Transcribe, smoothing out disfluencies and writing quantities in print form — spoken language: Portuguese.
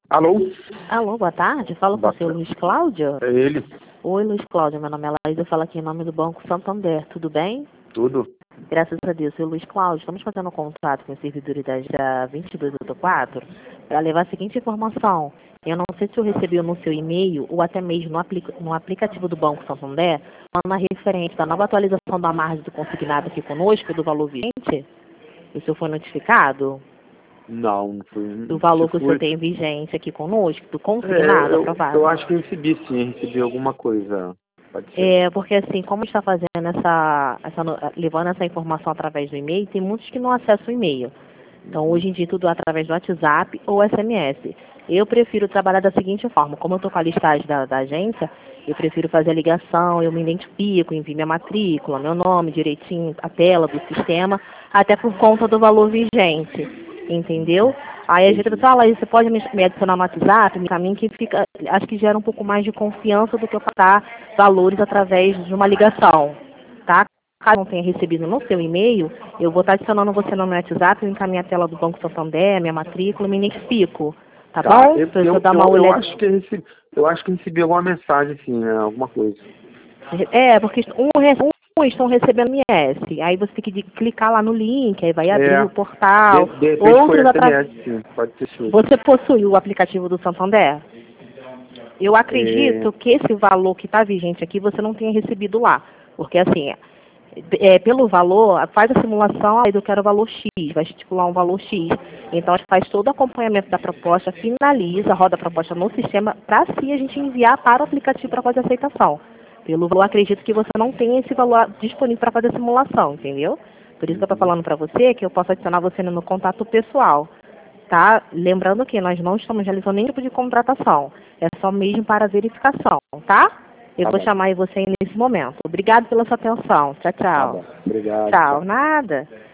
Alô? Alô, boa tarde. Falo com o seu Luiz Cláudio. É ele. Oi, Luiz Cláudio. Meu nome é Laís. Eu falo aqui em nome do Banco Santander. Tudo bem? Tudo. Graças a Deus. Seu Luiz Cláudio, estamos fazendo um contrato com os servidores da dia 22/4 para levar a seguinte informação. Eu não sei se eu recebi no seu e-mail ou até mesmo no aplicativo do Banco Santander uma referente da nova atualização da margem do consignado aqui conosco, do valor vigente. O senhor foi notificado? Não foi. Do valor que o senhor tem vigente aqui conosco, do consignado aprovado? Eu acho que eu recebi sim, recebi alguma coisa. Pode ser. Porque assim, como está fazendo levando essa informação através do e-mail, tem muitos que não acessam o e-mail. Então, hoje em dia, tudo através do WhatsApp ou SMS. Eu prefiro trabalhar da seguinte forma: como eu estou com a listagem da agência, eu prefiro fazer a ligação, eu me identifico, envio minha matrícula, meu nome direitinho, a tela do sistema, até por conta do valor vigente, entendeu? Aí a gente fala, você pode me adicionar no WhatsApp, me caminho que fica, acho que gera um pouco mais de confiança do que eu passar valores através de uma ligação, tá? Caso não tenha recebido no seu e-mail, eu vou estar adicionando você no meu WhatsApp, eu encaminho a tela do Banco Santander, minha matrícula, me identifico, tá bom? Eu acho que recebi alguma mensagem assim, né? Alguma coisa. Porque uns estão recebendo MS, aí você tem que clicar lá no link, aí vai abrir o portal. De repente Outros foi SMS, sim, pode ter sido. Você possui o aplicativo do Santander? Eu acredito que esse valor que está vigente aqui você não tenha recebido lá, porque assim, pelo valor, faz a simulação, aí eu quero o valor X, vai estipular um valor X. Então, a gente faz todo o acompanhamento da proposta, finaliza, roda a proposta no sistema, para assim a gente enviar para o aplicativo para fazer a aceitação. Pelo valor, acredito que você não tenha esse valor disponível para fazer a simulação, entendeu? Por isso que eu estou falando para você que eu posso adicionar você no meu contato pessoal, tá? Lembrando que nós não estamos realizando nenhum tipo de contratação, é só mesmo para verificação, tá? Eu vou chamar você aí nesse momento. Obrigado pela sua atenção. Tchau, tchau. Obrigado. Tchau. Nada.